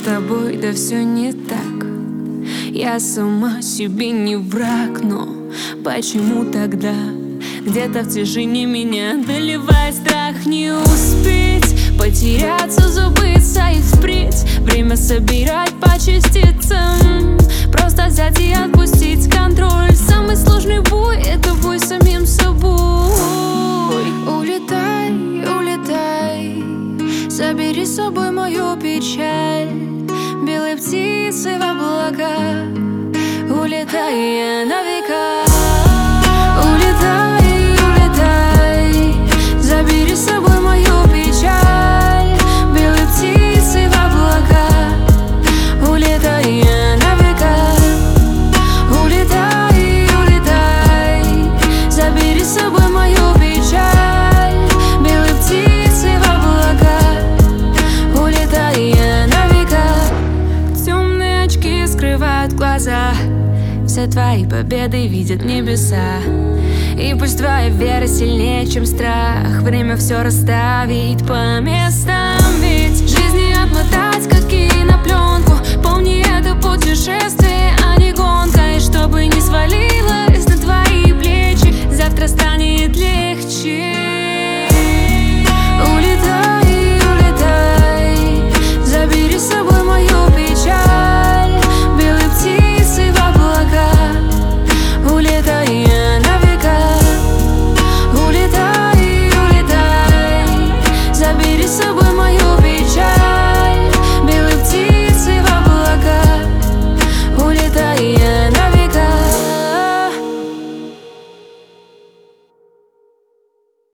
тобой, да все не так. Я сама себе не враг, но почему тогда где-то в тишине меня одолевает страх не успеть, потеряться, забыться и впредь время собирать по частицам, просто взять и отпустить контроль. Самый сложный бой — это бой с самим собой. Улетай, улетай, забери с собой мою печаль, белой птицей в облака, улетай на века. Улетай, улетай, забери с собой мою печаль, белой птицей в облака, улетай на века. Улетай, улетай, забери с собой мою печаль, белой птицей в облака, улетай на века. Темные очки скрывают глаза, все твои победы видят небеса. И пусть твоя вера сильнее, чем страх, время все расставит по местам. Ведь жизнь не отмотать, как кинопленку. Помни, это путешествие, а не гонка. И чтобы не свалить